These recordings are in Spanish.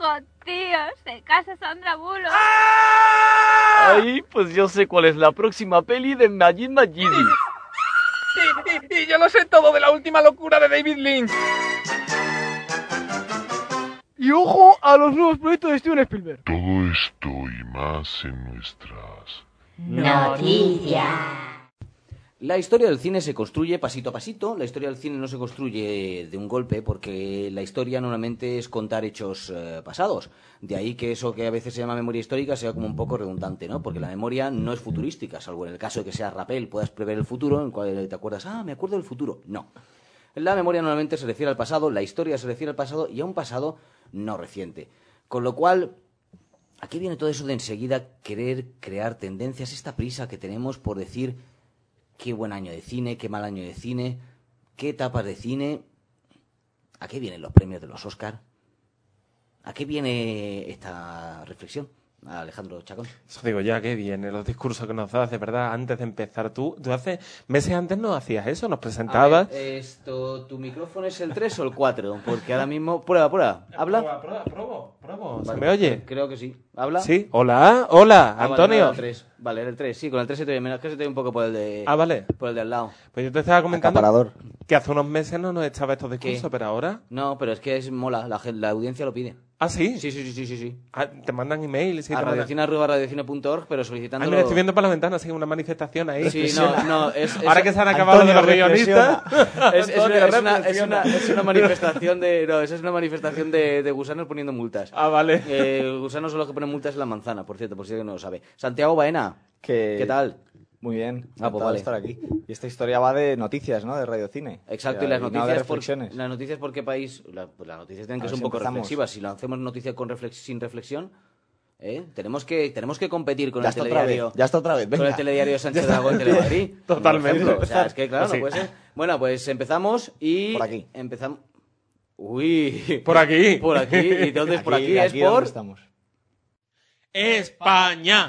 Ojo, tío, se casa Sandra Bullock. Ay, pues yo sé cuál es la próxima peli de Majid Majidi. Y yo lo sé todo de la última locura de David Lynch. Y ojo a los nuevos proyectos de Steven Spielberg. Todo esto y más en nuestras Noticias. La historia del cine se construye pasito a pasito. La historia del cine no se construye de un golpe, porque la historia normalmente es contar hechos pasados. De ahí que eso que a veces se llama memoria histórica sea como un poco redundante, ¿no? Porque la memoria no es futurística, salvo en el caso de que sea Rappel, puedas prever el futuro, en el cual te acuerdas, me acuerdo del futuro. No. La memoria normalmente se refiere al pasado, la historia se refiere al pasado y a un pasado no reciente. Con lo cual, aquí viene todo eso de enseguida querer crear tendencias, esta prisa que tenemos por decir qué buen año de cine, qué mal año de cine, qué etapas de cine. ¿A qué vienen los premios de los Oscar? ¿A qué viene esta reflexión, Alejandro Chacón? Eso digo ya, qué viene los discursos que nos das, de verdad, antes de empezar. Tú hace meses antes no hacías eso, nos presentabas. A ver, ¿tu micrófono es el 3 o el 4? Porque ahora mismo... Prueba. ¿Habla? Pruebo. Vale, ¿Se me oye? Creo que sí. ¿Habla? Sí. Hola, Antonio. Vale, era el 3. Sí, con el 3 se te oye menos, que se te oye un poco por el de... Vale. Por el de al lado. Pues yo te estaba comentando Acaparador. que hace unos meses no nos echaba estos discursos, ¿Qué? pero ahora... No, pero es que es mola, la audiencia lo pide. ¿Ah, sí? Sí. Te mandan emails. A radiocine@radiocine.org, pero Ah, solicitándolo... mira, estoy viendo por la ventana, así una manifestación ahí. Sí, no, es... Ahora que se han acabado Antonio, los guionistas... Es una manifestación de... No, esa es una manifestación de gusanos poniendo multas. Ah, vale. Gusanos son los que ponen multas en la manzana, por cierto, por si alguien no lo sabe. Santiago Baena, ¿qué tal? Muy bien, pues encantado de vale. estar aquí. Y esta historia va de noticias, ¿no? De radiocine. Exacto, y no las de noticias reflexiones. las noticias por qué país... Las noticias tienen que A ver ser un si poco empezamos. reflexivas. Si lo hacemos noticias sin reflexión, tenemos que competir con Ya el está telediario... Ya está otra vez, venga. Con el telediario Sánchez Dragón Telemadrid. Totalmente. Por ejemplo. O sea, es que claro, Sí. no puede ser. Bueno, pues empezamos y... Por aquí. Empezamos... Uy. Por aquí. Por aquí. ¿Y dónde es por aquí? Es ¿Aquí dónde por... estamos? España.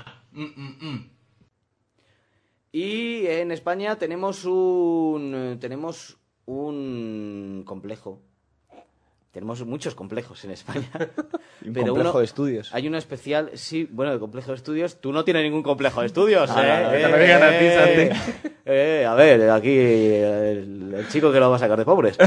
Y en España tenemos un complejo. Tenemos muchos complejos en España. Un complejo de estudios. Hay uno especial, sí, bueno, el complejo de estudios. Tú no tienes ningún complejo de estudios, no, te lo digan a ti, Santi. A ver, aquí el chico que lo va a sacar de pobres.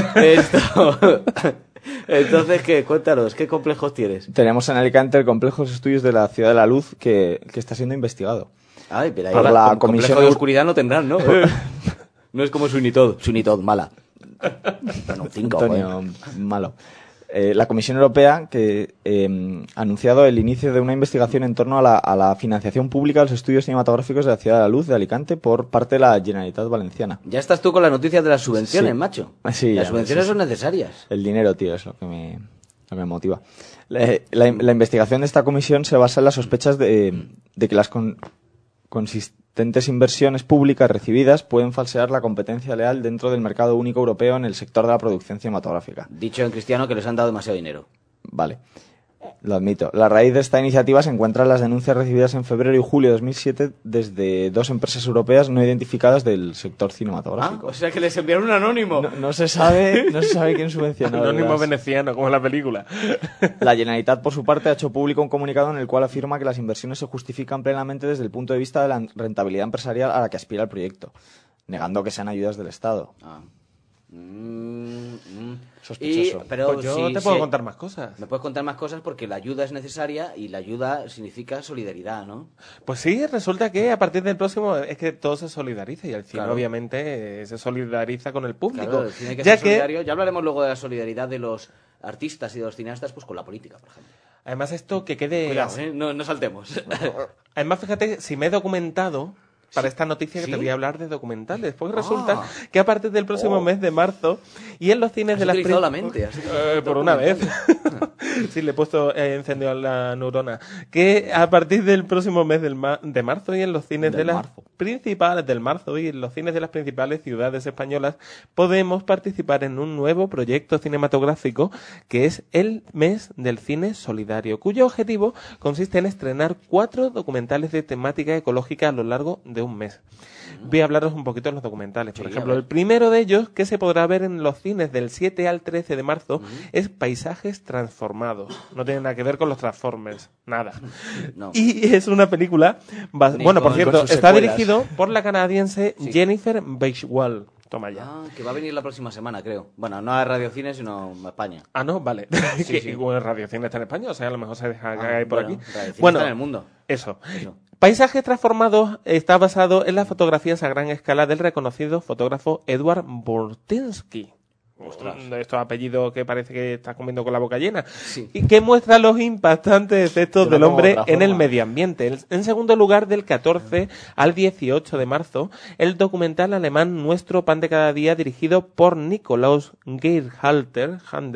Entonces, ¿qué? Cuéntanos, ¿qué complejos tienes? Tenemos en Alicante el complejo de estudios de la Ciudad de la Luz que está siendo investigado. Ay, pero ahí Por la complejo Comisión de oscuridad no tendrán, ¿no? No es como Sunitod, mala. Bueno, 5, Antonio, malo. La Comisión Europea que ha anunciado el inicio de una investigación en torno a la financiación pública de los estudios cinematográficos de la Ciudad de la Luz de Alicante por parte de la Generalitat Valenciana. Ya estás tú con las noticias de las subvenciones, Sí. macho. Sí, las ya, subvenciones sí. son necesarias. El dinero, tío, es lo que me motiva. La investigación de esta comisión se basa en las sospechas de que las consistentes inversiones públicas recibidas pueden falsear la competencia leal dentro del mercado único europeo en el sector de la producción cinematográfica. Dicho en cristiano que les han dado demasiado dinero. Vale, lo admito. La raíz de esta iniciativa se encuentra en las denuncias recibidas en febrero y julio de 2007 desde 2 empresas europeas no identificadas del sector cinematográfico. O sea que les enviaron un anónimo. No se sabe quién subvencionó. Anónimo las- veneciano, como en la película. La Generalitat, por su parte, ha hecho público un comunicado en el cual afirma que las inversiones se justifican plenamente desde el punto de vista de la rentabilidad empresarial a la que aspira el proyecto, negando que sean ayudas del Estado. Sospechoso. Pero Pues yo sí, te puedo sí. contar más cosas. Me puedes contar más cosas porque la ayuda es necesaria y la ayuda significa solidaridad, ¿no? Pues sí, resulta que a partir del próximo es que todo se solidariza y el cine Claro. obviamente se solidariza con el público. Claro, tiene que ya ser solidario. Ya hablaremos luego de la solidaridad de los artistas y de los cineastas pues con la política, por ejemplo. Además esto que quede... Cuidado, no saltemos. Además, fíjate, si me he documentado para esta noticia que ¿Sí? te voy a hablar de documentales, porque resulta que a partir del próximo mes de marzo y en los cines Has de las utilizado la mente, has utilizado por una vez. Sí, le he puesto encendido a la neurona. Que a partir del próximo mes de marzo y en los cines de las principales del marzo y en los cines de las principales ciudades españolas podemos participar en un nuevo proyecto cinematográfico que es el Mes del Cine Solidario, cuyo objetivo consiste en estrenar 4 documentales de temática ecológica a lo largo de un mes. voy a hablaros un poquito de los documentales. Por Sí, ejemplo, a ver. el primero de ellos, que se podrá ver en los cines del 7 al 13 de marzo, es Paisajes Transformados. No tiene nada que ver con los Transformers, nada. No. Y es una película... Ni Bueno, por con cierto, sus está secuelas. dirigido por la canadiense Sí. Jennifer Bagewell. Toma ya. Ah, que va a venir la próxima semana, creo. Bueno, no a Radio Cine, sino a España. Ah, no, vale. Sí, Que sí. igual Radio Cine está en España, o sea, a lo mejor se deja Ah, caer por bueno, aquí. Radio Cine Bueno, está en el mundo. Eso. Eso. Paisajes Transformados está basado en las fotografías a gran escala del reconocido fotógrafo Edward Bortinsky. Estos apellidos que parece que estás comiendo con la boca llena. Sí. Y que muestra los impactantes efectos Yo del lo pongo hombre de otra en el forma. medio ambiente. En segundo lugar, del 14 al 18 de marzo, el documental alemán Nuestro Pan de Cada Día, dirigido por Nikolaus Gerhalter,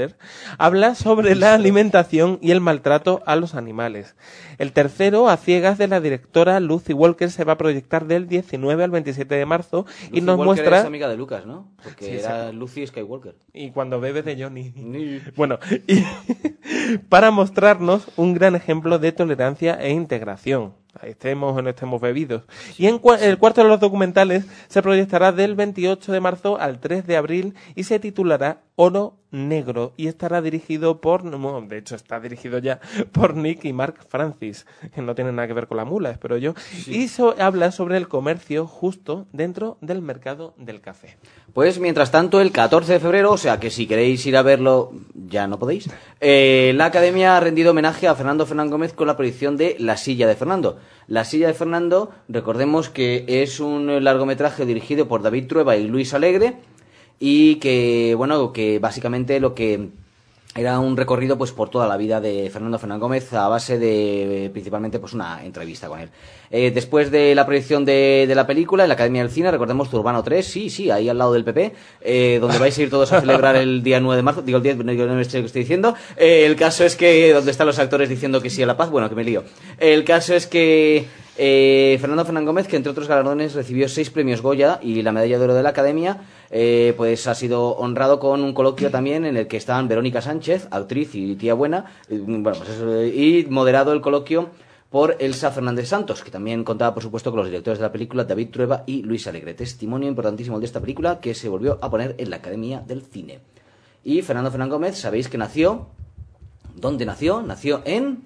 habla sobre la alimentación y el maltrato a los animales. El tercero, A Ciegas, de la directora Lucy Walker, se va a proyectar del 19 al 27 de marzo y Lucy nos Walker muestra... es amiga de Lucas, ¿no? Porque Sí, era Lucy Skywalker. Y cuando bebe de Johnny. Bueno, y para mostrarnos un gran ejemplo de tolerancia e integración. Estemos o no estemos bebidos. Y en el cuarto de los documentales se proyectará del 28 de marzo al 3 de abril y se titulará Oro Negro y estará dirigido por, no, de hecho está dirigido ya por Nick y Mark Francis, que no tiene nada que ver con la mula, espero yo, y habla sobre el comercio justo dentro del mercado del café. Pues mientras tanto, el 14 de febrero, o sea que si queréis ir a verlo, ya no podéis, la Academia ha rendido homenaje a Fernando Fernán Gómez con la proyección de La Silla de Fernando. La Silla de Fernando, recordemos que es un largometraje dirigido por David Trueba y Luis Alegre, y que, bueno, que básicamente lo que era un recorrido pues por toda la vida de Fernando Fernán Gómez a base de principalmente pues una entrevista con él. Después de la proyección de la película en la Academia del Cine, recordemos Zurbano 3, sí, ahí al lado del PP, donde vais a ir todos a celebrar el día 9 de marzo, digo el 10, no me sé lo que estoy diciendo. El caso es que, donde están los actores diciendo que sí a la paz, bueno, que me lío. El caso es que Fernando Fernán Gómez, que entre otros galardones recibió 6 premios Goya y la medalla de oro de la Academia, pues ha sido honrado con un coloquio también en el que estaban Verónica Sánchez, actriz y tía buena, bueno, pues eso, y moderado el coloquio por Elsa Fernández Santos, que también contaba, por supuesto, con los directores de la película, David Trueba y Luis Alegre. Testimonio importantísimo de esta película que se volvió a poner en la Academia del Cine. Y Fernando Fernán Gómez, sabéis que nació... ¿Dónde nació? Nació en...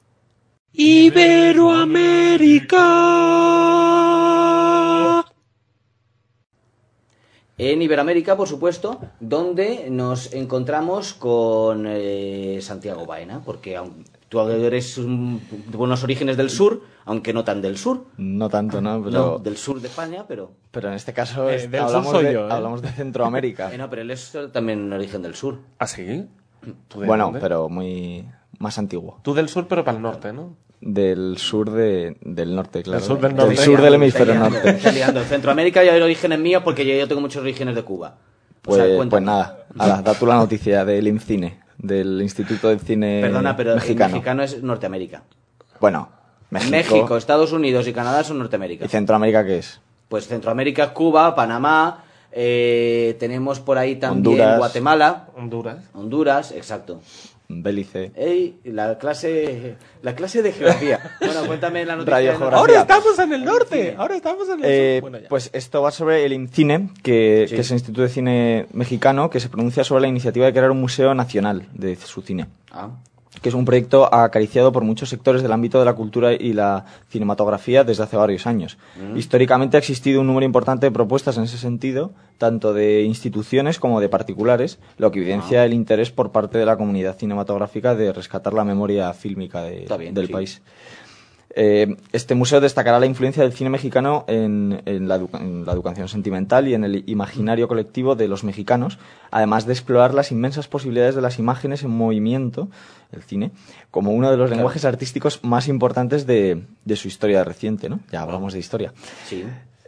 Iberoamérica. En Iberoamérica, por supuesto, donde nos encontramos con Santiago Baena, porque tú eres de buenos orígenes del sur, aunque no tan del sur. No tanto, ¿no? Pero, No, del sur de España, pero... pero en este caso del sur hablamos, soy yo, ¿eh? hablamos de Centroamérica. No, pero él es también origen del sur. ¿Ah, sí? ¿Tú de Bueno, dónde? pero muy más antiguo. Tú del sur, pero para el norte, ¿no? Del sur del norte, claro. sur del norte. Del sur del hemisferio norte. Está liando. En Centroamérica ya hay orígenes míos porque yo tengo muchos orígenes de Cuba. O sea, Pues, cuéntame. pues nada, ala, da tú la noticia del IMCINE, del Instituto del Cine Perdona, pero Mexicano. el mexicano es Norteamérica. Bueno, México, Estados Unidos y Canadá son Norteamérica. ¿Y Centroamérica qué es? Pues Centroamérica es Cuba, Panamá, tenemos por ahí también Honduras. Guatemala, Honduras. exacto. Bélice. Ey, la clase de geografía. Bueno, cuéntame la noticia. Radiogeografía. Ahora estamos en el norte. Ahora estamos en el sur. Bueno, ya. Pues esto va sobre el IMCINE, que Sí. es el Instituto de Cine Mexicano, que se pronuncia sobre la iniciativa de crear un museo nacional de su cine, Ah, que es un proyecto acariciado por muchos sectores del ámbito de la cultura y la cinematografía desde hace varios años. Históricamente ha existido un número importante de propuestas en ese sentido, tanto de instituciones como de particulares, lo que evidencia el interés por parte de la comunidad cinematográfica de rescatar la memoria fílmica Está bien, del sí. país. Este museo destacará la influencia del cine mexicano en la educación sentimental y en el imaginario colectivo de los mexicanos, además de explorar las inmensas posibilidades de las imágenes en movimiento, el cine, como uno de los lenguajes artísticos más importantes de su historia reciente, ¿no? Ya hablamos de historia. sí.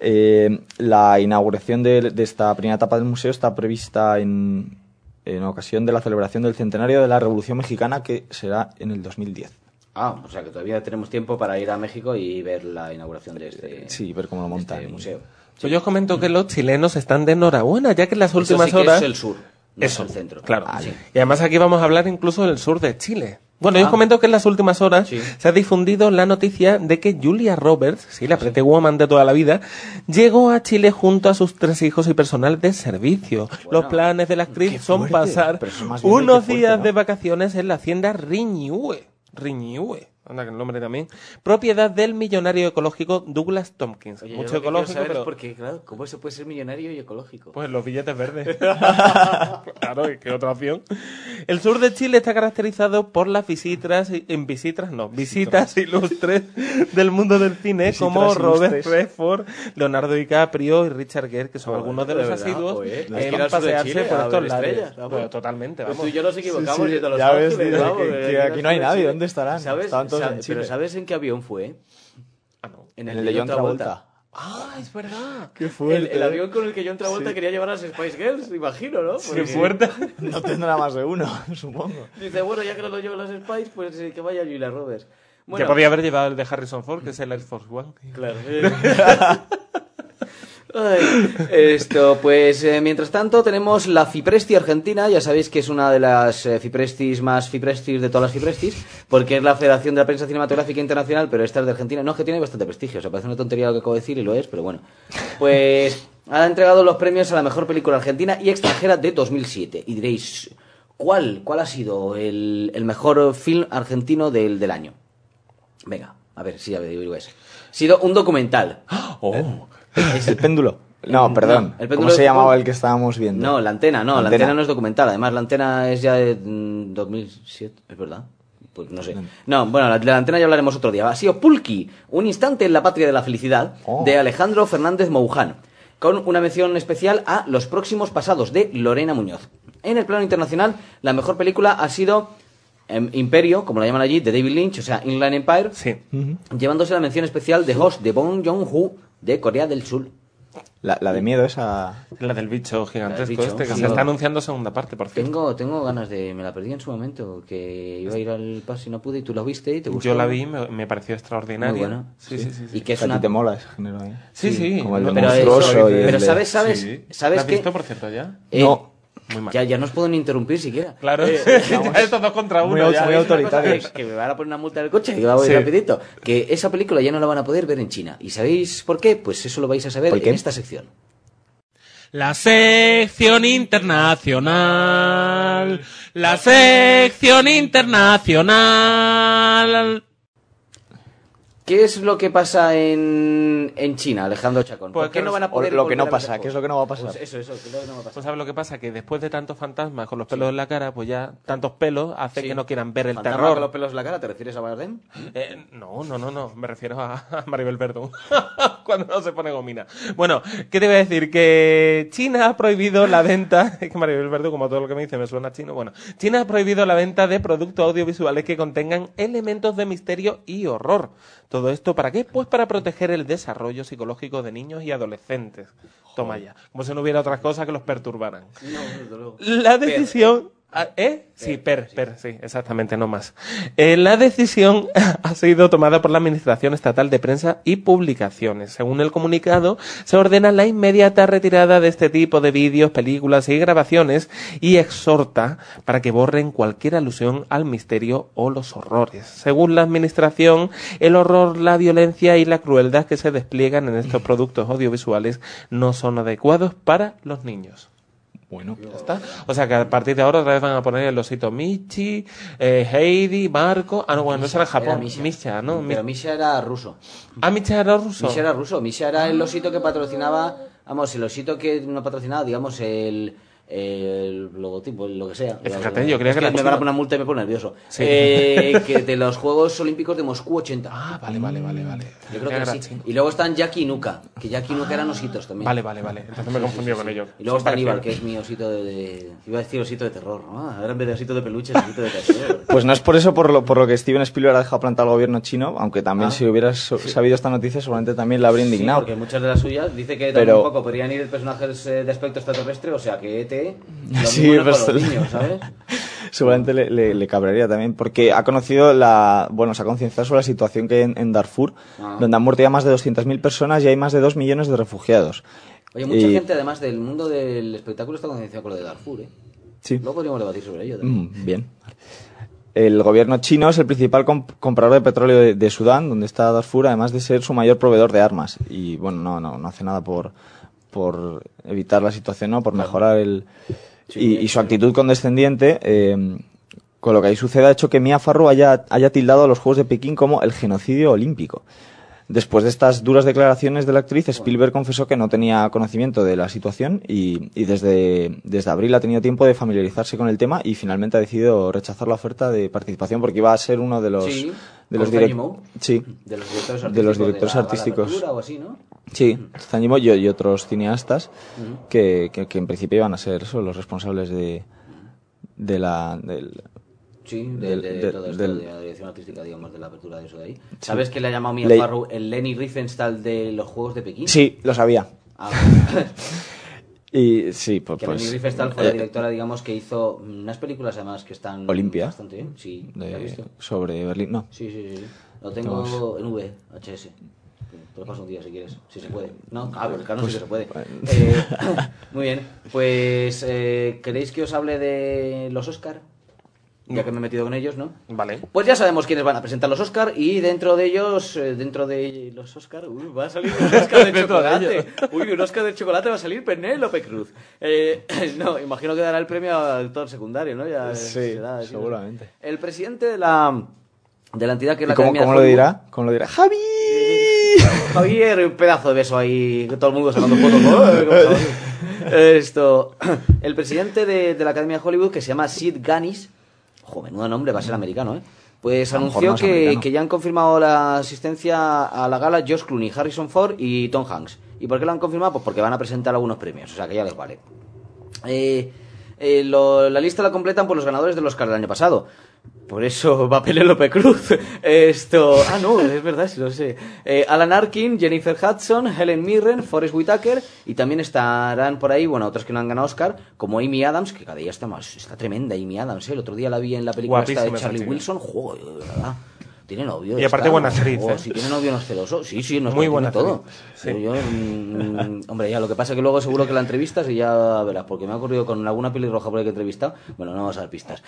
La inauguración de esta primera etapa del museo está prevista en ocasión de la celebración del centenario de la Revolución Mexicana, que será en el 2010. Ah, o sea que todavía tenemos tiempo para ir a México y ver la inauguración de este, Sí, ver cómo lo de montan. este museo. Pues yo os comento que los chilenos están de enhorabuena, ya que en las Eso últimas sí que horas... es el sur, no Eso, es el centro. claro. Ah, sí. Y además aquí vamos a hablar incluso del sur de Chile. Bueno, yo os comento que en las últimas horas Sí. se ha difundido la noticia de que Julia Roberts, sí, la Pretty Woman de toda la vida, llegó a Chile junto a sus 3 hijos y personal de servicio. Los planes de la actriz son fuerte. pasar Pero eso más bien unos que fuerte, días ¿no? de vacaciones en la hacienda Riñihue, anda que el nombre también, propiedad del millonario ecológico Douglas Tompkins. Oye, yo Mucho lo que quiero ecológico, saber pero... es porque, claro, ¿cómo se puede ser millonario y ecológico? Pues los billetes verdes. Claro, ¿qué otra opción? El sur de Chile está caracterizado por las visitas ilustres del mundo del cine, Visitas como Robert ilustres. Redford, Leonardo DiCaprio y Richard Gere, que son algunos de los de verdad, asiduos joder. en Hay que ir al sur de pasearse Chile por a estos ver lares. estrellas, vamos. Pues totalmente, Pues vamos. tú y yo nos equivocamos Sí, yendo a Los ya ves, Ángeles, tío, vamos, que aquí no hay nadie, ¿dónde estarán? ¿Sabes? Estaban todos en Chile. Pero ¿sabes en qué avión fue? Ah, no. En el de John Travolta. Ah, es verdad. Qué fuerte. El avión con el que John Travolta quería llevar a las Spice Girls, imagino, ¿no? Qué Porque fuerte. No tendrá más de uno, supongo. Dice, bueno, ya que no lo llevan las Spice, pues que vaya Julia Roberts. Que Bueno, podría haber llevado el de Harrison Ford, que es el Air Force One. claro. Ay, mientras tanto tenemos la Fipresti Argentina. Ya sabéis que es una de las Fiprestis más Fiprestis de todas las Fiprestis, porque es la Federación de la Prensa Cinematográfica Internacional, pero esta es de Argentina. No, es que tiene bastante prestigio, o sea, parece una tontería lo que acabo de decir y lo es, pero bueno. Pues ha entregado los premios a la mejor película argentina y extranjera de 2007. Y diréis, ¿cuál ha sido el mejor film argentino del año? Venga, a ver, sí, ya digo eso. Ha sido un documental. Oh. ¿El péndulo? No, perdón. el péndulo ¿Cómo de se llamaba fútbol. el que estábamos viendo? No, La Antena, no, La Antena no es documental. Además, La Antena es ya de 2007, ¿es verdad? Pues no sé. No, bueno, de La Antena ya hablaremos otro día. Ha sido Pulqui, un instante en la patria de la felicidad, de Alejandro Fernández Mouján, con una mención especial a Los próximos pasados, de Lorena Muñoz. En el plano internacional, la mejor película ha sido Imperio, como la llaman allí, de David Lynch, o sea, Inland Empire, Sí. llevándose la mención especial de Host, de Bong Joon-ho, de Corea del Sur. La de miedo esa... La del bicho gigantesco La del bicho, este, que sí. se está anunciando segunda parte, por cierto. Tengo ganas de... Me la perdí en su momento, que iba a ir al paso y no pude, y tú la viste y te gustó. Yo la vi, me pareció extraordinaria. Muy buena. Sí, sí, sí. Y que es A ti una... te mola ese género, ¿eh? Sí, sí. Como el de Pero monstruoso eso- y el pero de- ¿sabes Sí. ¿sabes ¿La has qué? visto, por cierto, ya? No. Muy mal. Ya no os puedo ni interrumpir siquiera. Claro, estos 2 contra 1. muy ya. muy Es una cosa autoritarios. que me van a poner una multa del coche y va a ir Sí. rapidito. Que esa película ya no la van a poder ver en China. ¿Y sabéis por qué? Pues eso lo vais a saber ¿Por qué? en esta sección. La sección internacional. La sección internacional. ¿Qué es lo que pasa en China, Alejandro Chacón? Pues ¿Por qué que no van a O poder lo que no volver a ver pasa, el ¿qué es juego? lo que no va a pasar? Pues eso, ¿qué es lo que no va a pasar? Pues sabes lo que pasa, que después de tantos fantasmas con los pelos en la cara, pues ya tantos pelos hace Sí. que no quieran ver el ¿Fantasma terror. con los pelos en la cara? ¿Te refieres a Bardem? No, me refiero a Maribel Verdú, cuando no se pone gomina. Bueno, ¿qué te iba a decir? Que China ha prohibido la venta, es que Maribel Verdú, como todo lo que me dice, me suena chino, bueno, China ha prohibido la venta de productos audiovisuales que contengan elementos de misterio y horror. ¿Todo esto para qué? Pues para proteger el desarrollo psicológico de niños y adolescentes. Toma ya, como si no hubiera otras cosas que los perturbaran. No, desde luego. La decisión... Sí, sí, exactamente, no más. La decisión ha sido tomada por la Administración Estatal de Prensa y Publicaciones. Según el comunicado, se ordena la inmediata retirada de este tipo de vídeos, películas y grabaciones y exhorta para que borren cualquier alusión al misterio o los horrores. Según la Administración, el horror, la violencia y la crueldad que se despliegan en estos productos audiovisuales no son adecuados para los niños. Bueno, Ya está. O sea que a partir de ahora otra vez van a poner el osito Michi, Heidi, Marco. Ah, no, bueno, no será en Japón. Era Misha, ¿no? Pero Misha era ruso. Ah, Misha era ruso. Misha era ruso. Misha era el osito que patrocinaba... Vamos, el osito que no patrocinaba, digamos, el logotipo, lo que sea. Fíjate, yo creía Es que era me van chino. a poner una multa y me pone nervioso. Sí. Que de los Juegos Olímpicos de Moscú 80. Ah, vale. Yo creo que era sí. chino. Y luego están Jackie y Nuka, que Jackie y Nuka eran ositos también. Vale. Entonces me he confundido con ellos. Y luego está Son Aníbal, parecidos. que es mi osito de... Iba a decir osito de terror, ¿no? Ahora en vez de osito de peluche es osito de terror. pues no es por eso por lo que Steven Spielberg ha dejado plantado al gobierno chino, aunque también si hubieras sabido esta noticia seguramente también la habría Sí, indignado. porque muchas de las suyas dice que Pero- tampoco poco podrían ir personajes de aspecto extraterrestre, o sea que ET lo Sí, mismo no pues- para los niños, ¿sabes? Seguramente le cabrearía también, porque ha conocido se ha concienciado sobre la situación que hay en Darfur, donde han muerto ya más de 200.000 personas y hay más de 2 millones de refugiados. Oye, mucha Y- gente además del mundo del espectáculo está concienciada con lo de Darfur, ¿eh? Sí. Luego podríamos debatir sobre ello también. Bien. El gobierno chino es el principal comprador de petróleo de Sudán, donde está Darfur, además de ser su mayor proveedor de armas. Y bueno, no hace nada por evitar la situación, ¿no? Por mejorar y su actitud condescendiente, con lo que ahí sucede, ha hecho que Mia Farrow haya tildado a los Juegos de Pekín como el genocidio olímpico. Después de estas duras declaraciones de la actriz, Spielberg confesó que no tenía conocimiento de la situación y desde abril ha tenido tiempo de familiarizarse con el tema y finalmente ha decidido rechazar la oferta de participación porque iba a ser uno de los directores artísticos. O así, ¿no? Sí, Zhang Yimou y otros cineastas que en principio iban a ser los responsables de la dirección artística, digamos, de la apertura de eso de ahí. Sí. ¿Sabes que le ha llamado Mia Farrow el Leni Riefenstahl de los Juegos de Pekín? Sí, lo sabía. Y sí, pues Leni Riefenstahl fue la directora, digamos, que hizo unas películas además que están Olimpia, bastante bien. Sí, ¿lo has visto? Sobre Berlín, no. Sí. Lo tengo en VHS. Te lo paso un día si quieres, si se puede. No, claro sí que se puede. Muy bien, pues ¿queréis que os hable de los Oscar? Ya que me he metido con ellos, ¿no? Vale. Pues ya sabemos quiénes van a presentar los Oscar y dentro de ellos, dentro de los Oscar, va a salir un Oscar de chocolate. Un Oscar de chocolate va a salir Penélope Cruz. No, imagino que dará el premio al actor secundario, ¿no? Ya sí, seguramente. ¿No? El presidente de la entidad que es la Academia ¿Cómo lo dirá? ¿Cómo lo dirá? ¡Javi! Javier, un pedazo de beso ahí, todo el mundo sacando fotos. El presidente de la Academia de Hollywood, que se llama Sid Ganis, menudo nombre, va a ser americano, ¿eh? Pues anunció que ya han confirmado la asistencia a la gala George Clooney, Harrison Ford y Tom Hanks. ¿Y por qué lo han confirmado? Pues porque van a presentar algunos premios, o sea que ya les vale. La lista la completan por los ganadores del Oscar del año pasado. Por eso va Penélope Cruz. No, es verdad, sí lo sé. Alan Arkin, Jennifer Hudson, Helen Mirren, Forest Whitaker y también estarán por ahí, bueno, otros que no han ganado Oscar, como Amy Adams, que cada día está tremenda Amy Adams, ¿eh? El otro día la vi en la película esta de Charlie Wilson. Joder, de verdad. Tiene novio. Y aparte buena actriz. Si tiene novio no es celoso. Sí, no es muy buena todo. Sí. Hombre, ya lo que pasa es que luego seguro que la entrevistas y ya verás, porque me ha ocurrido con alguna pelirroja por ahí que he entrevistado. Bueno, no vamos a dar pistas.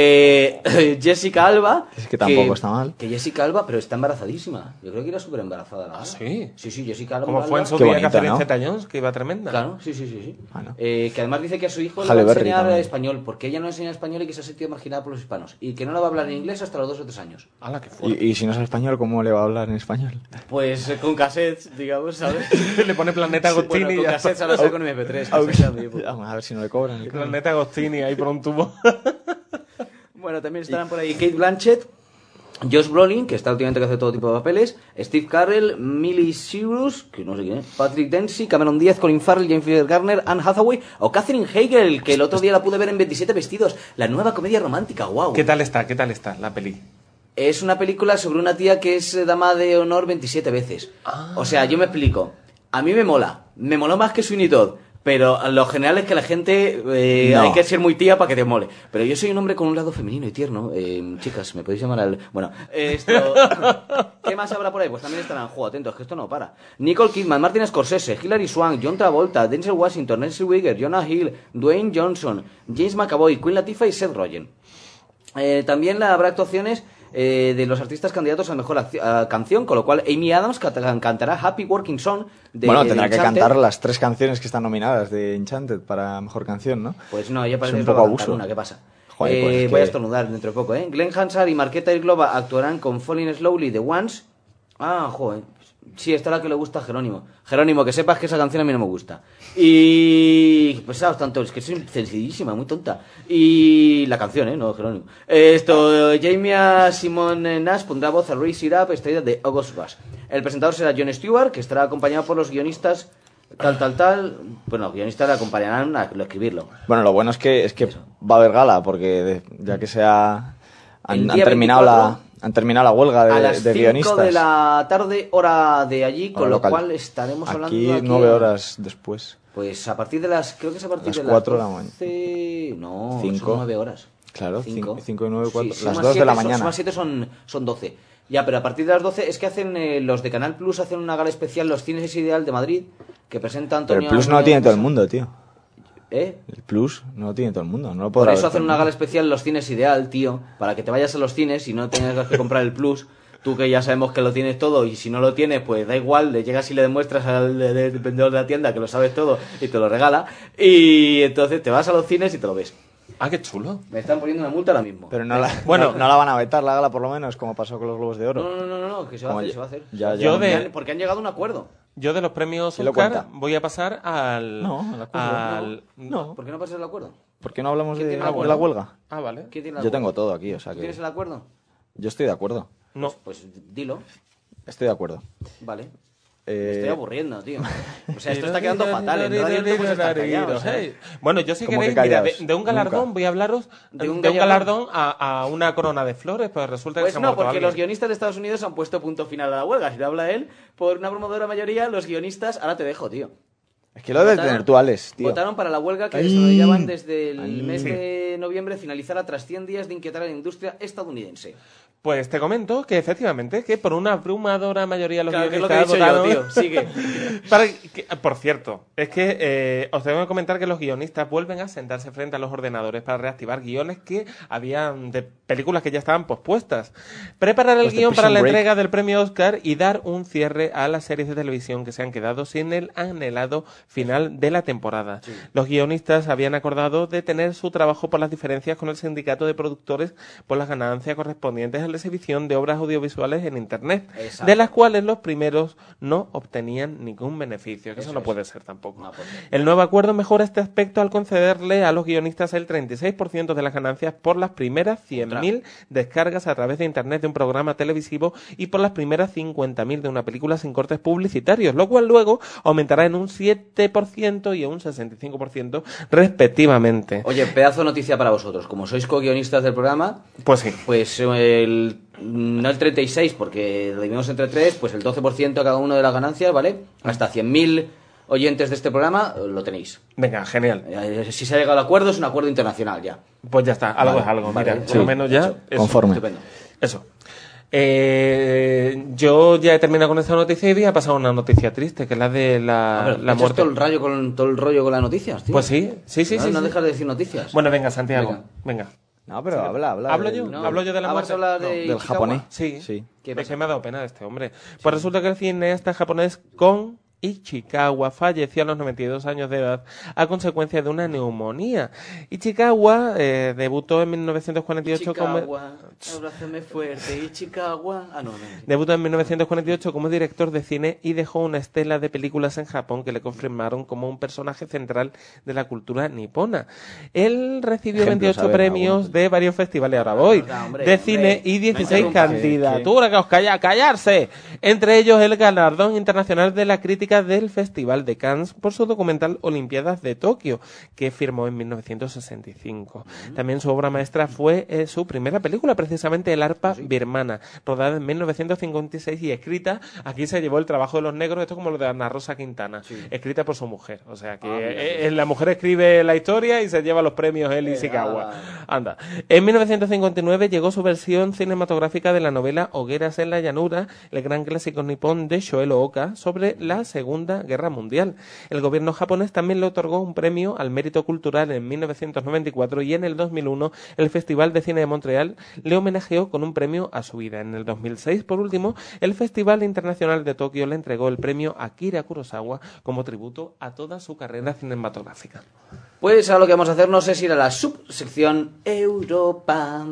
Jessica Alba. Es que tampoco está mal. Que Jessica Alba, pero está embarazadísima. Yo creo que era súper embarazada. ¿No? ¿Ah, sí? Sí, Jessica Alba. Como fue en su día Catherine Zeta-Jones, que iba tremenda. Claro, sí. Bueno. Que además dice que a su hijo le va a enseñar español, porque ella no enseña español y que se ha sentido marginada por los hispanos. Y que no la va a hablar en inglés hasta los 2 o 3 años. ¡Hala, qué fuerte! Y si no es español, ¿cómo le va a hablar en español? Pues con cassettes, digamos, ¿sabes? Le pone Planeta Agostini. Bueno, con cassettes ahora saco con MP3. A ver si no le cobran. Planeta Agostini ahí por un tubo. Bueno, también estarán por ahí Kate Blanchett, Josh Brolin, que está últimamente que hace todo tipo de papeles, Steve Carell, Miley Cyrus, que no sé quién es, Patrick Dempsey, Cameron Diaz, Colin Farrell, James Garner, Anne Hathaway o Katherine Heigl, que el otro día la pude ver en 27 vestidos, la nueva comedia romántica, wow. ¿Qué tal está la peli? Es una película sobre una tía que es dama de honor 27 veces. O sea, yo me explico. A mí me moló más que Sweeney Todd. Pero lo general es que la gente hay que ser muy tía para que te mole. Pero yo soy un hombre con un lado femenino y tierno. Chicas, me podéis llamar al... Bueno, ¿qué más habrá por ahí? Pues también estarán, atentos, que esto no para. Nicole Kidman, Martin Scorsese, Hilary Swank, John Travolta, Denzel Washington, Nancy Wigger, Jonah Hill, Dwayne Johnson, James McAvoy, Queen Latifah y Seth Rogen. También habrá actuaciones de los artistas candidatos a mejor canción, con lo cual Amy Adams cantará Happy Working Song de tendrá que cantar las 3 canciones que están nominadas de Enchanted para mejor canción, ¿no? Pues no, ella parece un poco abuso. ¿Qué pasa? Joder, pues voy a estornudar dentro de poco, ¿eh? Glenn Hansard y Marquetta Irglova actuarán con Falling Slowly de Once. Joder. Sí, esta es la que le gusta a Jerónimo. Jerónimo, que sepas que esa canción a mí no me gusta. Y... pues tanto, es que es sencillísima, muy tonta. Y la canción, no Jerónimo. Jamie Simon Nash pondrá voz a Raise It Up, estrella de August Rush. El presentador será Jon Stewart, que estará acompañado por los guionistas... Bueno, los guionistas le acompañarán a escribirlo. Bueno, lo bueno es que va a haber gala, porque ya que han terminado la huelga de guionistas. A las 5 de la tarde, hora de allí, con lo cual estaremos hablando aquí 9 horas después. Pues a partir de creo que es a partir de las 4 de la mañana. No, 5. son 9 horas. Claro, 5 y 9, 4. Sí, las 2 de la mañana. Más 7 son 12. Ya, pero a partir de las 12 es que hacen los de Canal Plus hacen una gala especial, los Cines Es Ideal de Madrid, que presenta Antonio... Pero el Plus no lo tiene todo el mundo, tío. ¿Eh? El Plus no lo tiene todo el mundo, no lo Por podrá eso ver hacen todo una el gala mundo. especial en los cines Ideal, tío, para que te vayas a los cines y no tengas que comprar el Plus. Tú que ya sabemos que lo tienes todo y si no lo tienes, pues da igual, le llegas y le demuestras al vendedor de la tienda que lo sabes todo y te lo regala. Y entonces te vas a los cines y te lo ves. Ah, qué chulo. Me están poniendo una multa ahora mismo. Pero no la, Bueno. no la van a vetar la gala por lo menos, como pasó con los Globos de Oro. No, que se va a Como hacer, ya- se va a hacer. ya- Yo de- Porque han llegado a un acuerdo. Yo de los premios Sí lo Oscar cuenta. voy a pasar al... No, al acuerdo. No. ¿Por qué no pasas el acuerdo? ¿Por qué no hablamos ¿Quién de, tiene el de la acuerdo? huelga? Ah, vale. ¿Quién tiene el Yo acuerdo? tengo todo aquí, o sea que... ¿Tienes el acuerdo? Yo estoy de acuerdo. No. Pues dilo. Estoy de acuerdo. Vale. Me estoy Eh, aburriendo, tío. O sea, esto está quedando fatal. En radio no te puedes estar callado, ¿sabes? Bueno, yo si ¿Cómo queréis, que mira, callaos? de un galardón Nunca. voy a hablaros de un galardón? galardón a una corona de flores, pues resulta que Pues se ha no, muerto porque alguien. los guionistas de Estados Unidos han puesto punto final a la huelga. Si lo habla él, por una abrumadora mayoría, los guionistas... Ahora te dejo, tío. Es que lo debes tener tú, Alex, tío. Votaron para la huelga que Ay. desarrollaban desde el Ay. mes Sí. de noviembre finalizara tras 100 días de inquietar a la industria estadounidense. Pues te comento que efectivamente, que por una abrumadora mayoría los Claro, que es lo que he guionistas dicho yo, votaron... tío. Sigue. Por cierto, es que os tengo que comentar que los guionistas vuelven a sentarse frente a los ordenadores para reactivar guiones que habían de películas que ya estaban pospuestas, preparar el Los de guión para Prison la Break. entrega del premio Oscar y dar un cierre a las series de televisión que se han quedado sin el anhelado final de la temporada. Los guionistas habían acordado detener su trabajo por las diferencias con el sindicato de productores por las ganancias correspondientes a la exhibición de obras audiovisuales en Internet, Exacto. de las cuales los primeros no obtenían ningún beneficio, que eso no es. puede ser tampoco. No, pues no. El nuevo acuerdo mejora este aspecto al concederle a los guionistas el 36% de las ganancias por las primeras 100.000 descargas a través de Internet de un programa televisivo y por las primeras 50.000 de una película sin cortes publicitarios, lo cual luego aumentará en un 7% y en un 65% respectivamente. Oye, pedazo de noticia para vosotros. Como sois co-guionistas del programa, Pues sí. pues no el 36, porque lo dividimos entre 3, pues el 12% cada uno de las ganancias, ¿vale? Hasta 100.000 oyentes de este programa lo tenéis. Venga, genial. Si se ha llegado al acuerdo, es un acuerdo internacional ya. Pues ya está, algo Vale, es algo. vale, Mira, sí, por lo menos ya... hecho. eso. Conforme. Estupendo. Eso. Yo ya he terminado con esta noticia y voy a pasar a una noticia triste, que es la de A ver, la ¿echas muerte. todo el rollo con las noticias, tío? Pues sí, sí. No sí. dejas de decir noticias. Bueno, venga, Santiago, venga. No, pero habla. ¿Hablo del- yo? No. ¿Hablo yo de la Ah, vas muerte? a hablar No. de Del Ichikawa. japonés. Sí. Sí. ¿Qué Es pasa? que me ha dado pena de este hombre. Pues resulta que el cineasta japonés Kon Ichikawa falleció a los 92 años de edad a consecuencia de una neumonía. Ichikawa debutó en 1948 como... Ichikawa, abrázame fuerte, Ichikawa... Ah, no. Debutó en 1948 como director de cine y dejó una estela de películas en Japón que le confirmaron como un personaje central de la cultura nipona. Él recibió Ejemplos, 28 a ver, premios algunos. de varios festivales, ahora voy, Hombre, de hombre, cine y no 16 interrumpas. candidaturas. Que os callarse. Entre ellos el galardón internacional de la crítica del Festival de Cannes por su documental Olimpiadas de Tokio, que firmó en 1965. También su obra maestra fue su primera película, precisamente El arpa birmana, rodada en 1956 y escrita, aquí se llevó el trabajo de los negros, esto es como lo de Ana Rosa Quintana, escrita por su mujer. O sea que la mujer escribe la historia y se lleva los premios él y Ishikawa. Anda. En 1959 llegó su versión cinematográfica de la novela Hogueras en la llanura, el gran clásico nipón de Shoelo Oka sobre la Segunda Guerra Mundial. El gobierno japonés también le otorgó un premio al mérito cultural en 1994 y en el 2001 el Festival de Cine de Montreal le homenajeó con un premio a su vida. En el 2006, por último, el Festival Internacional de Tokio le entregó el premio a Akira Kurosawa como tributo a toda su carrera cinematográfica. Pues ahora lo que vamos a hacernos es ir a la subsección Europa.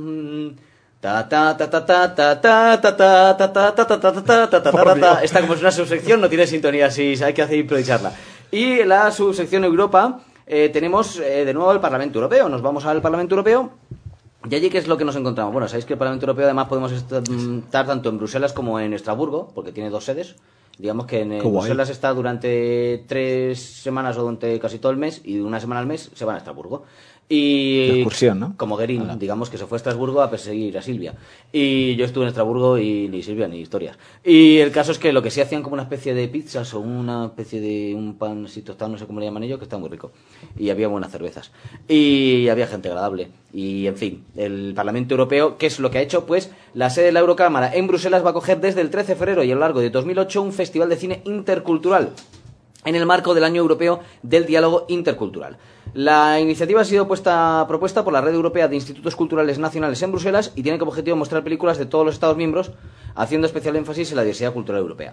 Ta ta ta ta ta ta ta ta ta ta ta ta ta ta ta ta ta ta. Esta como es una subsección no tiene sintonía, así hay que hacer improvisarla. Y en la subsección Europa tenemos de nuevo el Parlamento Europeo. Nos vamos al Parlamento Europeo. ¿Y allí qué es lo que nos encontramos? Bueno, sabéis que el Parlamento Europeo además podemos estar tanto en Bruselas como en Estrasburgo, porque tiene 2 sedes. Digamos que en Bruselas está durante 3 semanas o durante casi todo el mes, y una semana al mes se van a Estrasburgo. Y De excursión, ¿no? como Guerín, digamos que se fue a Estrasburgo a perseguir a Silvia. Y yo estuve en Estrasburgo y ni Silvia ni historias. Y el caso es que lo que sí hacían como una especie de pizzas o una especie de un pan así tostado, no sé cómo le llaman ellos, que está muy rico. Y había buenas cervezas. Y había gente agradable. Y en fin, el Parlamento Europeo, ¿qué es lo que ha hecho? Pues la sede de la Eurocámara en Bruselas va a acoger desde el 13 de febrero y a lo largo de 2008 un festival de cine intercultural. en el marco del Año Europeo del Diálogo Intercultural. La iniciativa ha sido propuesta por la Red Europea de Institutos Culturales Nacionales en Bruselas y tiene como objetivo mostrar películas de todos los Estados miembros, haciendo especial énfasis en la diversidad cultural europea.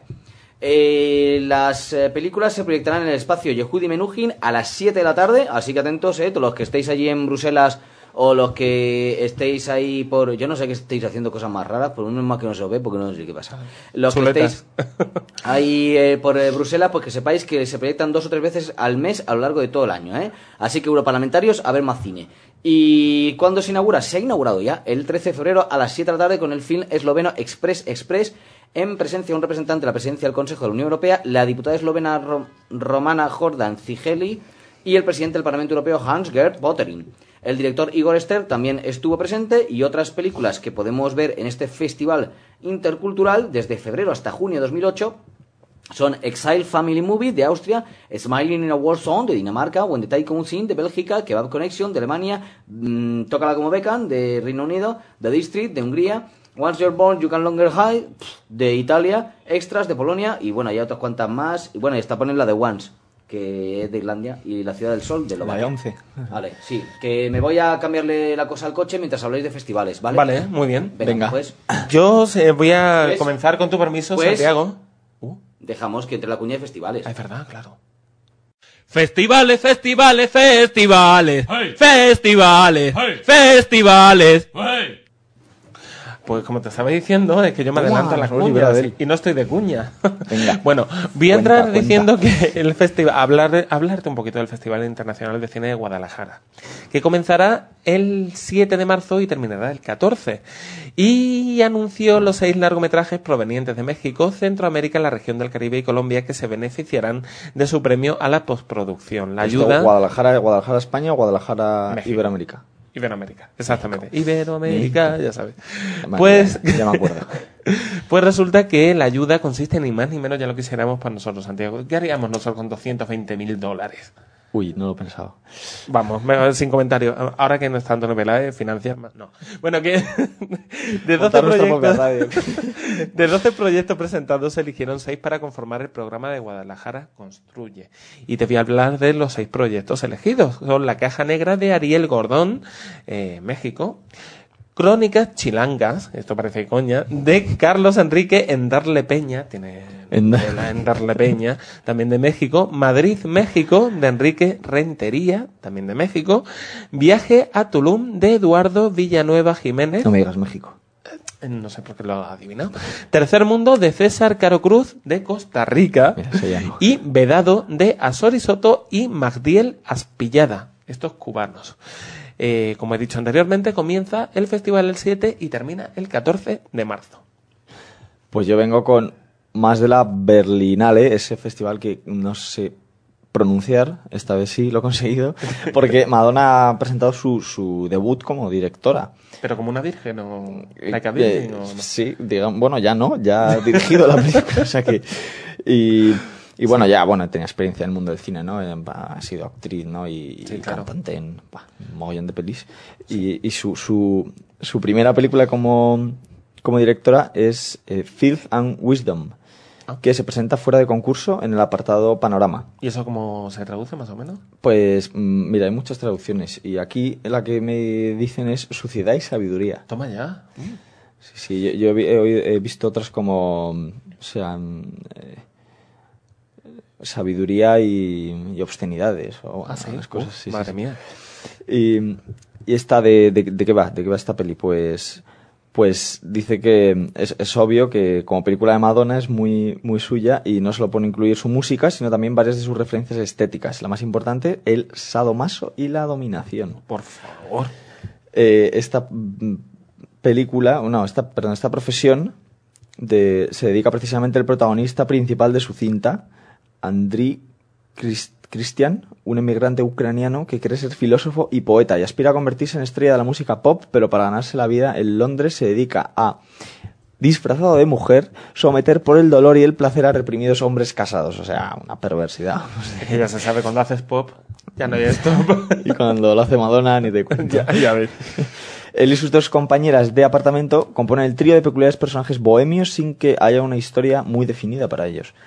Las películas se proyectarán en el espacio Yehudi Menuhin a las 7 de la tarde, así que atentos, todos los que estéis allí en Bruselas o los que estéis ahí por... Yo no sé que estéis haciendo cosas más raras, por uno más que no se os ve porque no sé qué pasa. Los Chuletas. que estéis ahí por Bruselas, pues que sepáis que se proyectan 2 o 3 veces al mes a lo largo de todo el año, ¿eh? Así que europarlamentarios, a ver más cine. ¿Y cuándo se inaugura? Se ha inaugurado ya, el 13 de febrero a las 7 de la tarde con el film esloveno Express, en presencia de un representante de la presidencia del Consejo de la Unión Europea, la diputada eslovena Romana Jordan Cigeli y el presidente del Parlamento Europeo Hans-Gert Pöttering. El director Igor Ester también estuvo presente y otras películas que podemos ver en este festival intercultural desde febrero hasta junio de 2008 son Exile Family Movie de Austria, Smiling in a War Zone de Dinamarca, When the Tide Comes In de Bélgica, Kebab Connection de Alemania, Tócala como Beckham de Reino Unido, The District de Hungría, Once You're Born You Can Longer Hide de Italia, Extras de Polonia y bueno, hay otras cuantas más. Y bueno, y está poniendo la de Once, que es de Islandia, y La Ciudad del Sol de Eslovaquia. La de 11. Vale, sí, que me voy a cambiarle la cosa al coche mientras habláis de festivales, ¿vale? Vale, muy bien. Venga. Pues Yo voy a Pues- comenzar con tu permiso, pues- Santiago. dejamos que entre la cuña de festivales. Es verdad, claro. Festivales, festivales, festivales. Hey. Festivales, Hey. festivales. Pues como te estaba diciendo, es que yo me adelanto a las Oliver cuñas Adel. y no estoy de cuña. Venga. Bueno, voy a entrar Cuenta. diciendo que el festival, hablarte un poquito del Festival Internacional de Cine de Guadalajara, que comenzará el 7 de marzo y terminará el 14. Y anunció los 6 largometrajes provenientes de México, Centroamérica, la región del Caribe y Colombia que se beneficiarán de su premio a la postproducción. La Esto, ayuda... Guadalajara, España o Guadalajara, México. Iberoamérica. Iberoamérica, exactamente. Iberoamérica, ya sabes. Vale, Pues, ya me acuerdo. pues resulta que la ayuda consiste ni más ni menos, ya lo quisiéramos para nosotros, Santiago. ¿Qué haríamos nosotros con $220.000? Uy, no lo pensaba. Vamos, sin comentarios. Ahora que no está Antonio Peláez, financiar más. No. Bueno, que de 12 Montar nuestra propia proyectos, radio. de 12 proyectos presentados se eligieron 6 para conformar el programa de Guadalajara Construye. Y te voy a hablar de los 6 proyectos elegidos. Son La Caja Negra de Ariel Gordón, México. Crónicas Chilangas, esto parece coña, de Carlos Enrique Endarle Peña, Endarle Peña, también de México. Madrid, México, de Enrique Rentería, también de México. Viaje a Tulum, de Eduardo Villanueva Jiménez. No me digas México. No sé por qué lo ha adivinado. Tercer Mundo, de César Caro Cruz, de Costa Rica. Mira, ese ya no. Y Vedado, de Asori Soto y Magdiel Aspillada, estos cubanos. Como he dicho anteriormente, comienza el festival el 7 y termina el 14 de marzo. Pues yo vengo con más de la Berlinale, ese festival que no sé pronunciar, esta vez sí lo he conseguido, porque Madonna ha presentado su debut como directora. Pero como una virgen o like a virgin o no. Sí, digamos, bueno, ya no, ya ha dirigido la película, o sea que... Y bueno, ya, bueno, tenía experiencia en el mundo del cine, ¿no? Ha sido actriz, ¿no? Y claro. cantante en un mogollón de pelis. Y su primera película como directora es Filth and Wisdom, que se presenta fuera de concurso en el apartado Panorama. ¿Y eso cómo se traduce más o menos? Pues, mira, hay muchas traducciones. Y aquí la que me dicen es Suciedad y Sabiduría. Toma ya. Sí, yo he visto otras como... O sea... sabiduría y obscenidades o ¿Sí? unas cosas. Sí, madre sí. mía. Y esta ¿de qué va? ¿De qué va esta peli? Pues dice que es obvio que como película de Madonna es muy, muy suya y no solo pone incluir su música, sino también varias de sus referencias estéticas. La más importante, el sadomaso y la dominación. Por favor. Esta película, esta profesión se dedica precisamente al protagonista principal de su cinta, Andriy Christian, un emigrante ucraniano que quiere ser filósofo y poeta y aspira a convertirse en estrella de la música pop, pero para ganarse la vida en Londres se dedica a, disfrazado de mujer, someter por el dolor y el placer a reprimidos hombres casados. O sea, una perversidad. Ya se sabe, cuando haces pop, ya no hay esto. Y cuando lo hace Madonna, ni te cuento. ya ves. Él y sus 2 compañeras de apartamento componen el trío de peculiares personajes bohemios sin que haya una historia muy definida para ellos.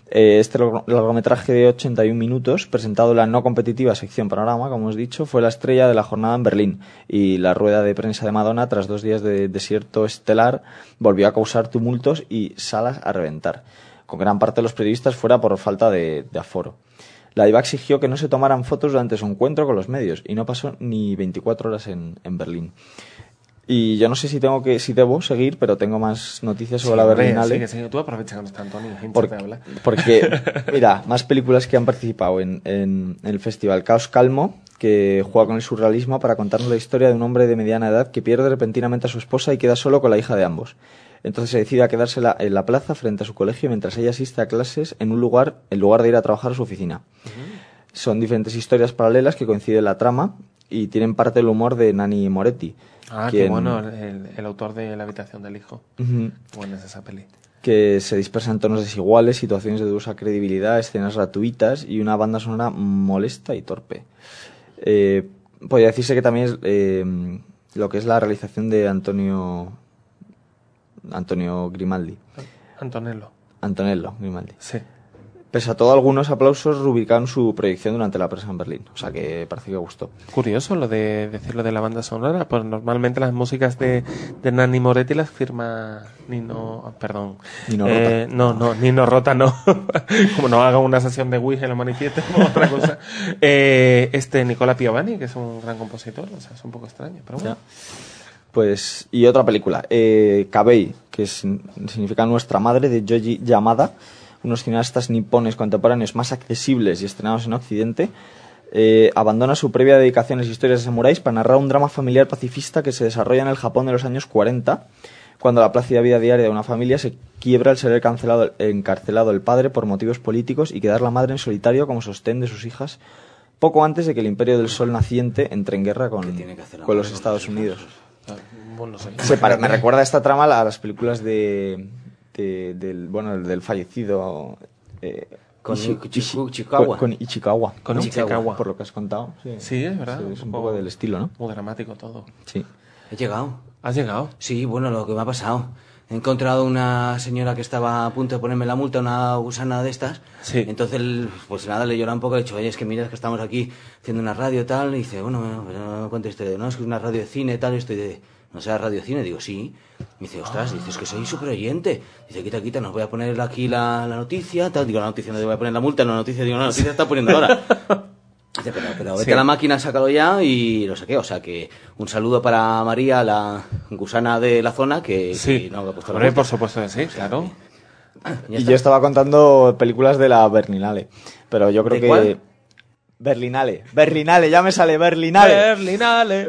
Este largometraje de 81 minutos, presentado en la no competitiva sección Panorama, como os he dicho, fue la estrella de la jornada en Berlín, y la rueda de prensa de Madonna, tras 2 días de desierto estelar, volvió a causar tumultos y salas a reventar, con gran parte de los periodistas fuera por falta de aforo. La diva exigió que no se tomaran fotos durante su encuentro con los medios, y no pasó ni 24 horas en Berlín. Y yo no sé si debo seguir, pero tengo más noticias sobre la Berlinale. Sigue. Tú aprovecha que no está Antonio. Porque, mira, más películas que han participado en el festival. Caos Calmo, que juega con el surrealismo para contarnos la historia de un hombre de mediana edad que pierde repentinamente a su esposa y queda solo con la hija de ambos. Entonces se decide a quedarse en la plaza frente a su colegio mientras ella asiste a clases en lugar de ir a trabajar a su oficina. Son diferentes historias paralelas que coinciden en la trama y tienen parte del humor de Nanni Moretti. Qué bueno, el autor de La habitación del hijo. Buena es esa peli. Que se dispersa en tonos desiguales, situaciones de dudosa credibilidad, escenas gratuitas y una banda sonora molesta y torpe. Podría decirse que también es lo que es la realización de Antonio Grimaldi. Antonello Grimaldi. Sí. Pese a todo, algunos aplausos rubricaron su proyección durante la prensa en Berlín. O sea que parece que gustó. Curioso lo de decirlo de la banda sonora. Pues normalmente las músicas de Nanni Moretti las firma Nino Rota. Nino Rota no. Como no haga una sesión de Wii en lo manifieste como otra cosa. Nicola Piovani, que es un gran compositor. O sea, es un poco extraño, pero bueno. Ya. Pues, y otra película, Kabei, que significa Nuestra Madre, de Yoji Yamada, unos cineastas nipones contemporáneos más accesibles y estrenados en Occidente, abandona su previa dedicación a las historias de samuráis para narrar un drama familiar pacifista que se desarrolla en el Japón de los años 40, cuando la plácida vida diaria de una familia se quiebra al ser encarcelado el padre por motivos políticos y quedar la madre en solitario como sostén de sus hijas, poco antes de que el Imperio del Sol naciente entre en guerra con los Estados Unidos. Bueno, sí. Me recuerda esta trama a las películas del fallecido Con Ichikawa. Con Ichikawa. Con Ichikawa. Por lo que has contado. Sí, es verdad. Sí, es un poco del estilo, ¿no? Muy dramático todo. Sí. He llegado. ¿Has llegado? Sí, bueno, lo que me ha pasado. He encontrado una señora que estaba a punto de ponerme la multa, una gusana de estas. Sí. Entonces, pues nada, le lloraba un poco, le he dicho, oye, es que mira, es que estamos aquí haciendo una radio y tal. Y dice, bueno, no contesté, no, es que es una radio de cine y tal. Y estoy de, ¿no será radio de cine? Digo, sí. Me dice, ostras, dices que soy súper oyente. Dice, quita, nos voy a poner aquí la noticia, tal. Digo, la noticia no te voy a poner la multa, la noticia está poniendo ahora. Dice, pero vete a la máquina, sácalo ya y lo saqué. O sea que un saludo para María, la gusana de la zona, que no habrá puesto la multa. Por supuesto que sí, claro. Y yo estaba contando películas de la Berlinale, pero yo creo ¿De que... cuál? Berlinale, ya me sale Berlinale.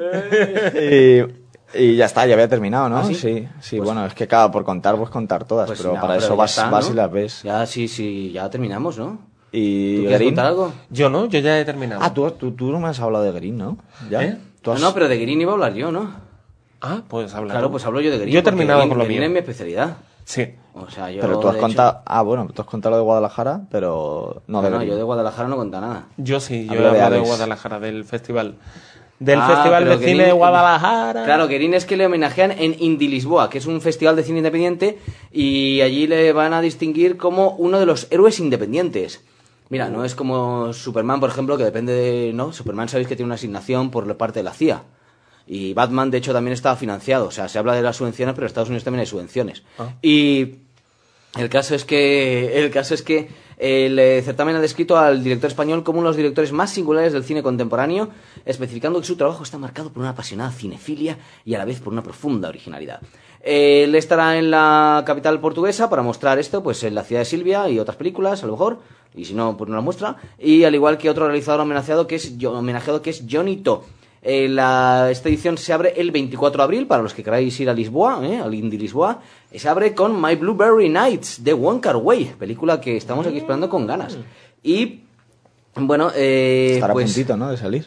Y ya está, ya había terminado, ¿no? ¿Ah, sí? Sí, Pues, bueno, es que cada por contar, pues contar todas, pues pero no, para pero eso ya vas, está, vas ¿no? y las ves. Ya, sí, ya terminamos, ¿no? Y ¿Tú quieres Green. contar algo? Yo no, yo ya he terminado. Ah, tú no me has hablado de Green, ¿no? ¿Ya? ¿Eh? ¿Tú has- No, pero de Green iba a hablar yo, ¿no? Ah, pues habla. Claro, tú. pues hablo yo de Green. Yo he porque terminado Green, con lo Green mío. es mi especialidad. Sí. O sea, yo... Pero tú has de contado... hecho- Ah, bueno, tú has contado lo de Guadalajara, pero no de No, Green. yo de Guadalajara no conté nada. Yo sí, yo Hablo he de hablado de aves. Guadalajara, del festival. Del Ah, Festival pero de Cine Green- de Guadalajara. Claro, Green es que le homenajean en Indie Lisboa, que es un festival de cine independiente, y allí le van a distinguir como uno de los héroes independientes. Mira, no es como Superman, por ejemplo, que depende de... ¿no? Superman sabéis que tiene una asignación por parte de la CIA. Y Batman, de hecho, también estaba financiado. O sea, se habla de las subvenciones, pero en Estados Unidos también hay subvenciones. Y el caso es que el certamen ha descrito al director español como uno de los directores más singulares del cine contemporáneo, especificando que su trabajo está marcado por una apasionada cinefilia y a la vez por una profunda originalidad. Él estará en la capital portuguesa para mostrar esto, pues en La ciudad de Silvia y otras películas, a lo mejor, y si no, pues no la muestra. Y al igual que otro realizador homenajeado que es Johnny To. Esta edición se abre el 24 de abril, para los que queráis ir a Lisboa, al Indie Lisboa. Se abre con My Blueberry Nights, de Wong Kar-wai, película que estamos aquí esperando con ganas. Y, bueno, Estará pues... a puntito, ¿no? De salir.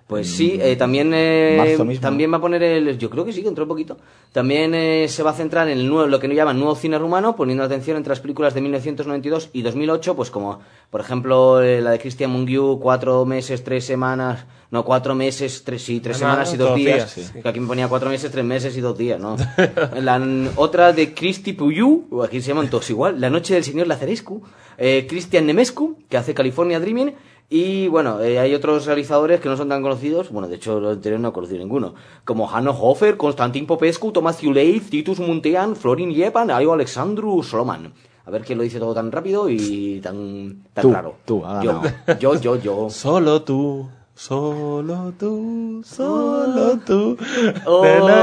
Pues sí, también marzo mismo. también va a poner yo creo que sí, dentro de poquito. También se va a centrar en lo que nos llaman nuevo cine rumano, poniendo atención entre las películas de 1992 y 2008, pues como, por ejemplo, la de Cristian Mungiu, 4 meses, 3 semanas... No, 4 meses, 3 semanas y 2 días. Sí. Que aquí me ponía 4 meses, 3 meses y 2 días, ¿no? Otra de Cristi Puiu, aquí se llaman todos igual, La noche del señor Lazarescu, Cristian Nemescu, que hace California Dreaming, y bueno, hay otros realizadores que no son tan conocidos, bueno, de hecho los anteriores no he conocido ninguno, como Hanno Hofer, Konstantin Popescu, Tomás Iuleiz, Titus Muntean, Florin Yepan, Alexandru Sloman. A ver quién lo dice todo tan rápido y tan raro. Tú, yo. Solo tú. Solo tú. Oh.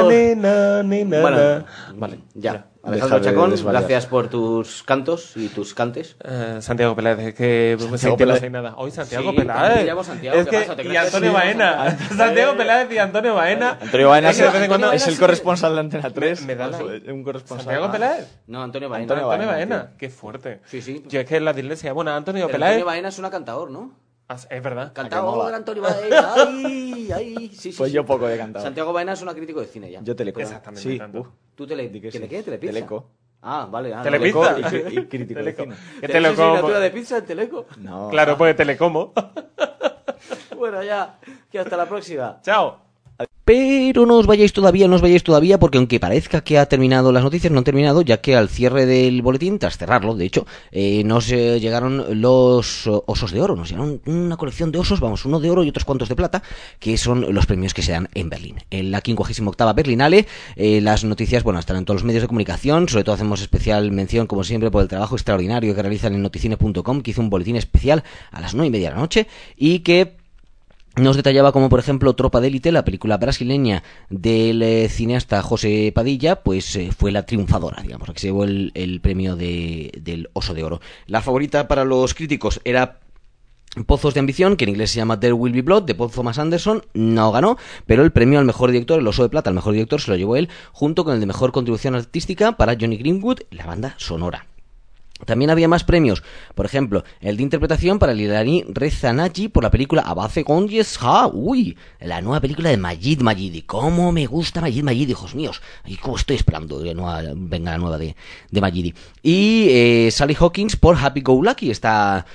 Bueno, vale, ya. Alejandro Chacón, gracias por tus cantos y tus cantes. Santiago Peláez, es que Santiago Peláez. No hay nada. Hoy Santiago Sí, Peláez. me llamo Santiago, Es ¿qué que, pasa? ¿Te y crees que Antonio sí? Baena. Santiago Peláez y Antonio Baena. Antonio Baena Es que de vez en cuando- es el corresponsal de Antena 3. Me da un corresponsal. ¿Santiago Peláez? No, Antonio Baena. Antonio Baena. tío. Qué fuerte. Sí. Yo es que en la dislexia. Bueno, Antonio Pero Peláez. Antonio Baena es un cantador, ¿no? Es verdad. Cantador, Antonio Baena. Ay, sí. Pues yo poco de cantado. Santiago Baena es una crítico de cine ya. Yo teleco. Exactamente, Sí. tanto. ¿Tú Di que ¿qué sí. le qué? ¿Telepizza? Teleco. Ah, vale. Telepizza. Teleco y crítico de Teleco. cine. Que ¿Tenéis Telecomo. asignatura de pizza en Teleco? No. Claro, pues Telecomo. Bueno, ya. Que hasta la próxima. Chao. Pero no os vayáis todavía, porque aunque parezca que ha terminado las noticias, no han terminado, ya que al cierre del boletín, tras cerrarlo, de hecho, nos llegaron los osos de oro, nos llegaron una colección de osos, vamos, uno de oro y otros cuantos de plata, que son los premios que se dan en Berlín. En la 58ª Berlinale, las noticias, bueno, están en todos los medios de comunicación, sobre todo hacemos especial mención, como siempre, por el trabajo extraordinario que realizan en noticine.com, que hizo un boletín especial a las 9:30 de la noche, y que nos detallaba como, por ejemplo, Tropa de Élite, la película brasileña del cineasta José Padilla, pues fue la triunfadora, digamos, la que se llevó el premio del Oso de Oro. La favorita para los críticos era Pozos de Ambición, que en inglés se llama There Will Be Blood, de Paul Thomas Anderson. No ganó, pero el premio al mejor director, el Oso de Plata al mejor director, se lo llevó él, junto con el de mejor contribución artística para Johnny Greenwood, la banda sonora. También había más premios, por ejemplo, el de interpretación para el iraní Reza Naji por la película Abace Gonjes Ha, la nueva película de Majid Majidi. ¿Cómo me gusta Majid Majidi, hijos míos? Y cómo estoy esperando que venga la nueva de Majidi. Y Sally Hawkins por Happy Go Lucky, esta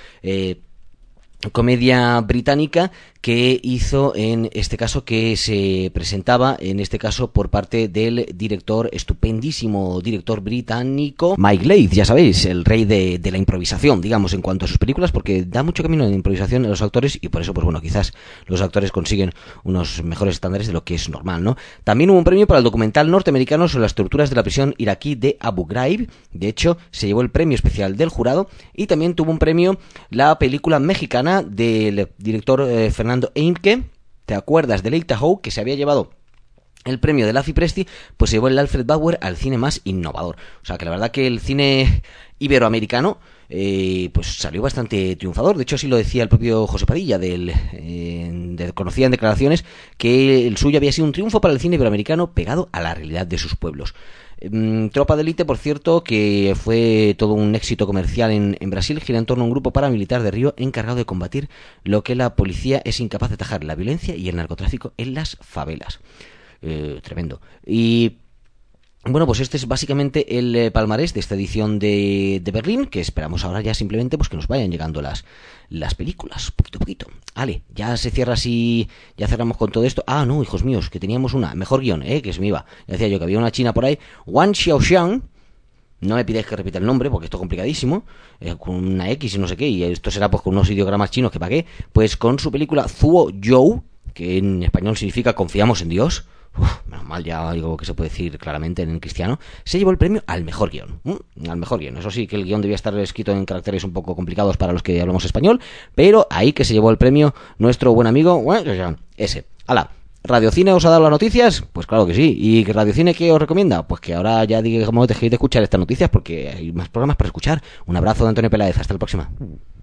comedia británica que hizo en este caso, que se presentaba en este caso por parte del estupendísimo director británico Mike Leigh, ya sabéis, el rey de la improvisación, digamos, en cuanto a sus películas, porque da mucho camino de improvisación a los actores y por eso, pues bueno, quizás los actores consiguen unos mejores estándares de lo que es normal, ¿no? También hubo un premio para el documental norteamericano sobre las torturas de la prisión iraquí de Abu Ghraib, de hecho, se llevó el premio especial del jurado, y también tuvo un premio la película mexicana del director Fernando Eimke, ¿te acuerdas de Lake Tahoe?, que se había llevado el premio de Laffy Presti? Pues se llevó el Alfred Bauer al cine más innovador. O sea que la verdad que el cine iberoamericano pues salió bastante triunfador. De hecho, así lo decía el propio José Padilla, conocía en declaraciones que el suyo había sido un triunfo para el cine iberoamericano pegado a la realidad de sus pueblos. Tropa de Élite, por cierto, que fue todo un éxito comercial en Brasil, gira en torno a un grupo paramilitar de Río encargado de combatir lo que la policía es incapaz de atajar: la violencia y el narcotráfico en las favelas. Tremendo. Y bueno, pues este es básicamente el palmarés de esta edición de Berlín, que esperamos ahora ya simplemente pues que nos vayan llegando las películas, poquito a poquito. Vale, ya se cierra así, ya cerramos con todo esto. Ah, no, hijos míos, que teníamos una mejor guión, que se me iba. Ya decía yo que había una china por ahí, Wang Xiaoxiang. No me pidáis que repita el nombre porque esto es complicadísimo, con una X y no sé qué, y esto será pues con unos ideogramas chinos que pagué, pues con su película Zuo Zhou, que en español significa Confiamos en Dios. Menos mal, ya algo que se puede decir claramente en cristiano. Se llevó el premio al mejor guión. Al mejor guión. Eso sí, que el guión debía estar escrito en caracteres un poco complicados para los que hablamos español, pero ahí que se llevó el premio nuestro buen amigo ese. ¡Hala! ¿Radiocine os ha dado las noticias? Pues claro que sí. ¿Y Radiocine qué os recomienda? Pues que ahora ya digamos dejéis de escuchar estas noticias porque hay más programas para escuchar. Un abrazo de Antonio Peláez. Hasta la próxima.